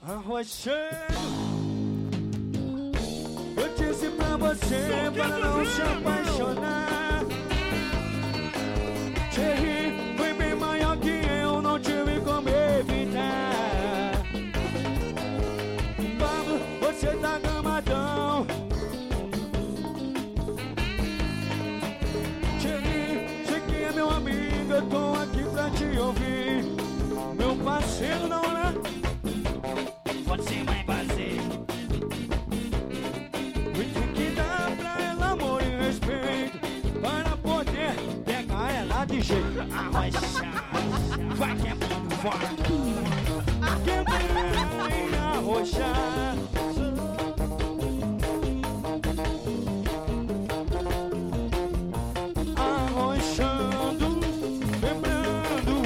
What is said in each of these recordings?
arrochando. Eu disse pra você para não se apaixonar. Thierry foi bem maior que eu, não tive como evitar. Pablo, você tá gamadão. Thierry, você que é meu amigo, eu tô aqui pra te ouvir. Meu parceiro não é. Você vai fazer. E tem que dar pra ela amor e respeito, para poder pegar ela de jeito. Arrochar, vai quebrando, vai. Quebrar e arrochar. Arrochando, quebrando.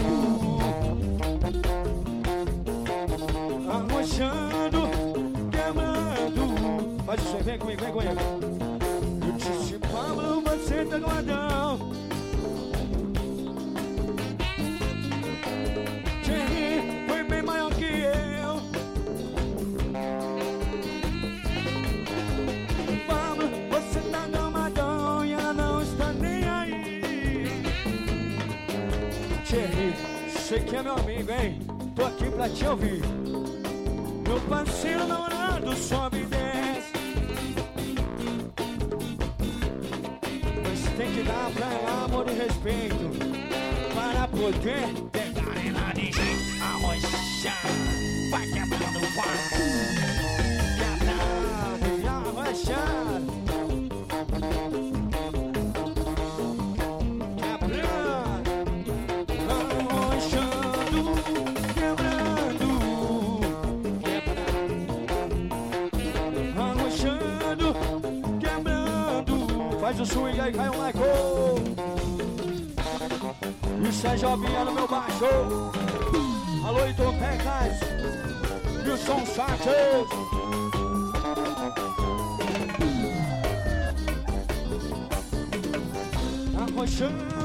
Arrochando, quebrando. Faz isso aí, vem comigo, vem comigo. Eu disse, Pablo, você tá guardão. Thierry foi bem maior que eu. Pablo, você tá gamadão e ela não está nem aí. Thierry, você que é meu amigo, hein? Tô aqui pra te ouvir. Meu parceiro namorado sobe e desce, mas tem que dar pra ela amor e respeito, para poder Pegar ela de jeito, arrochar, vai quebrando, vai. quebrar e arrochar. Quebrando, arrochando, quebrando. Arrochando, quebrando. Faz o swing aí, cai um Michael. E o Sérgio Albinha no meu baixo. Alô, Heitor Pecas. E o Som Sanchez. Arrochando.